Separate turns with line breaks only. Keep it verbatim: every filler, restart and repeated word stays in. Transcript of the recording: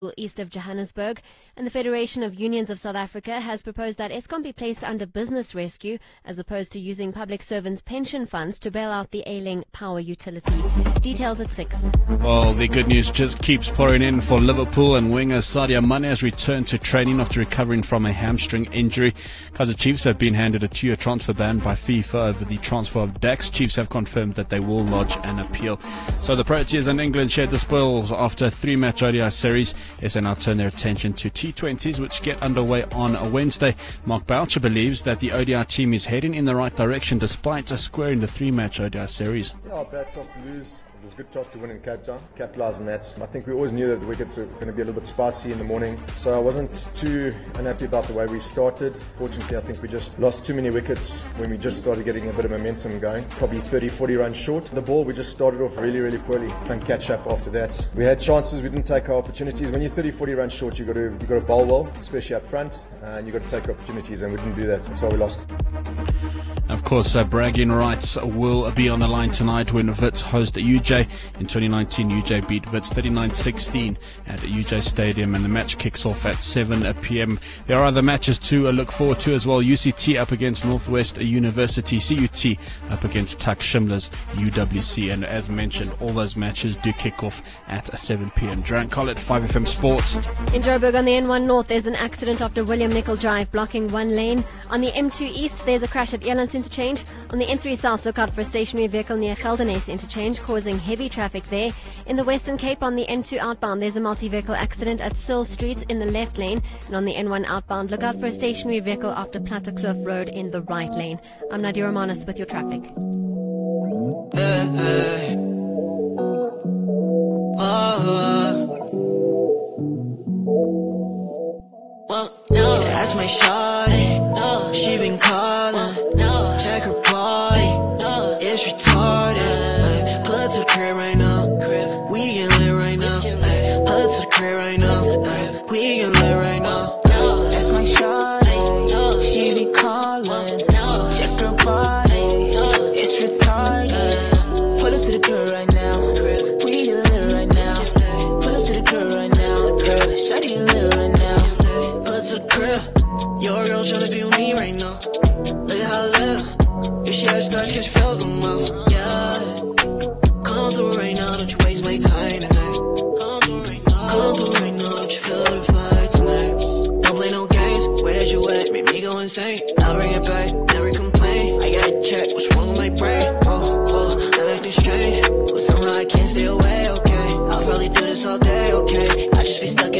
east of Johannesburg, and the Federation of Unions of South Africa has proposed that Eskom be placed under business rescue as opposed to using public servants' pension funds to bail out the ailing power utility. Details at six.
Well, the good news just keeps pouring in for Liverpool, and winger Sadio Mane has returned to training after recovering from a hamstring injury. Kaizer Chiefs have been handed a two-year transfer ban by FIFA over the transfer of Dax. Chiefs have confirmed that they will lodge an appeal. So the Proteas and England shared the spoils after a three-match O D I series. As they now turn their attention to T twenties, which get underway on a Wednesday. Mark Boucher believes that the O D I team is heading in the right direction despite a square in the three-match O D I series.
Yeah, bad toss to lose. It was a good toss to win in Cape Town. Capitalise on that. I think we always knew that the wickets were going to be a little bit spicy in the morning. So I wasn't too unhappy about the way we started. Fortunately, I think we just lost too many wickets when we just started getting a bit of momentum going. Probably thirty, forty runs short. The ball, we just started off really, really poorly. Couldn't catch up after that. We had chances, we didn't take our opportunities. When you're thirty, forty runs short, you've got to, you've got to bowl well, especially up front, and you've got to take opportunities, and we didn't do that. That's why we lost.
Of course, uh, bragging rights will be on the line tonight when Wits host U J. In twenty nineteen, U J beat Wits thirty-nine sixteen at U J Stadium, and the match kicks off at seven p.m. There are other matches to uh, look forward to as well. U C T up against Northwest University, C U T up against Tuck Shimla's U W C, and as mentioned, all those matches do kick off at seven p.m. Durant Collett, five F M Sports.
In Joburg on the N one North, there's an accident after William Nicol Drive blocking one lane. On the M two East, there's a crash at Elands Interchange. On the N three South, look out for a stationary vehicle near Geldenhuys Interchange, causing heavy traffic there. In the Western Cape, on the N two outbound, there's a multi-vehicle accident at Searle Street in the left lane. And on the N one outbound, look out for a stationary vehicle after Plattekloof Road in the right lane. I'm Nadia Romanos with your traffic.
Hey, hey. Oh, well, now that's my shot.